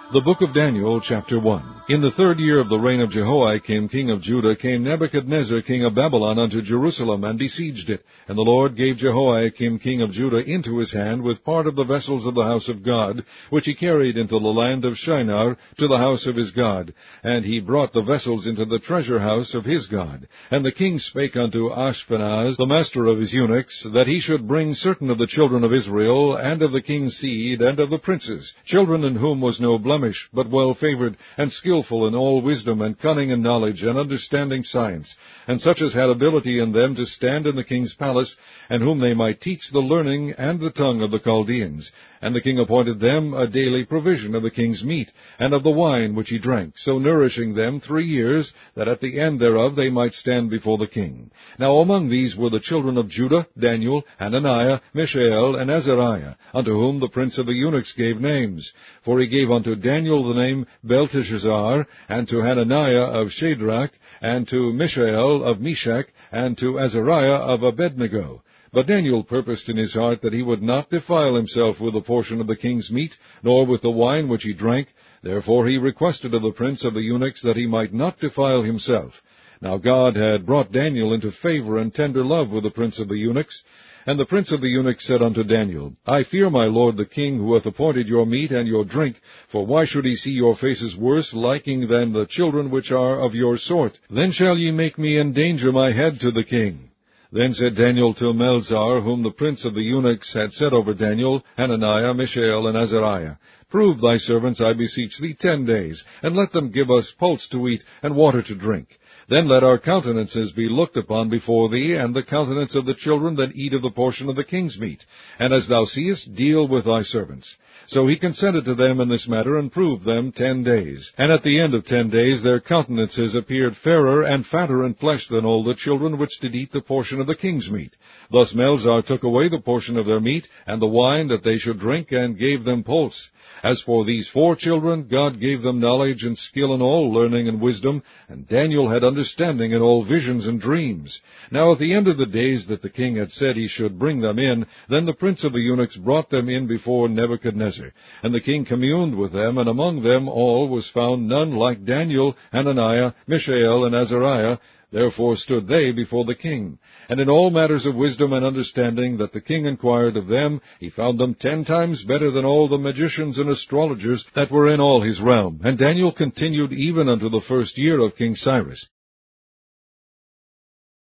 The book of Daniel, chapter 1. In the 3rd year of the reign of Jehoiakim, king of Judah, came Nebuchadnezzar, king of Babylon, unto Jerusalem, and besieged it. And the Lord gave Jehoiakim, king of Judah, into his hand, with part of the vessels of the house of God, which he carried into the land of Shinar, to the house of his God. And he brought the vessels into the treasure house of his God. And the king spake unto Ashpenaz, the master of his eunuchs, that he should bring certain of the children of Israel, and of the king's seed, and of the princes, children in whom was no blemish, but well-favored, and skillful in all wisdom, and cunning in knowledge, and understanding science, and such as had ability in them to stand in the king's palace, and whom they might teach the learning and the tongue of the Chaldeans. And the king appointed them a daily provision of the king's meat, and of the wine which he drank, so nourishing them 3 years, that at the end thereof they might stand before the king. Now among these were the children of Judah, Daniel, Hananiah, Mishael, and Azariah, unto whom the prince of the eunuchs gave names. For he gave unto Daniel the name Belteshazzar, and to Hananiah of Shadrach, and to Mishael of Meshach, and to Azariah of Abednego. But Daniel purposed in his heart that he would not defile himself with a portion of the king's meat, nor with the wine which he drank. Therefore he requested of the prince of the eunuchs that he might not defile himself. Now God had brought Daniel into favor and tender love with the prince of the eunuchs. And the prince of the eunuchs said unto Daniel, I fear my lord the king, who hath appointed your meat and your drink, for why should he see your faces worse liking than the children which are of your sort? Then shall ye make me endanger my head to the king. Then said Daniel to Melzar, whom the prince of the eunuchs had set over Daniel, Hananiah, Mishael, and Azariah, Prove thy servants, I beseech thee, 10 days, and let them give us pulse to eat, and water to drink. Then let our countenances be looked upon before thee, and the countenance of the children that eat of the portion of the king's meat. And as thou seest, deal with thy servants. So he consented to them in this matter, and proved them 10 days. And at the end of 10 days their countenances appeared fairer and fatter in flesh than all the children which did eat the portion of the king's meat. Thus Melzar took away the portion of their meat, and the wine that they should drink, and gave them pulse. As for these 4 children, God gave them knowledge and skill in all learning and wisdom, and Daniel had understanding in all visions and dreams. Now at the end of the days that the king had said he should bring them in, then the prince of the eunuchs brought them in before Nebuchadnezzar. And the king communed with them, and among them all was found none like Daniel, Hananiah, Mishael, and Azariah. Therefore stood they before the king. And in all matters of wisdom and understanding that the king inquired of them, he found them 10 times better than all the magicians and astrologers that were in all his realm. And Daniel continued even unto the 1st year of King Cyrus.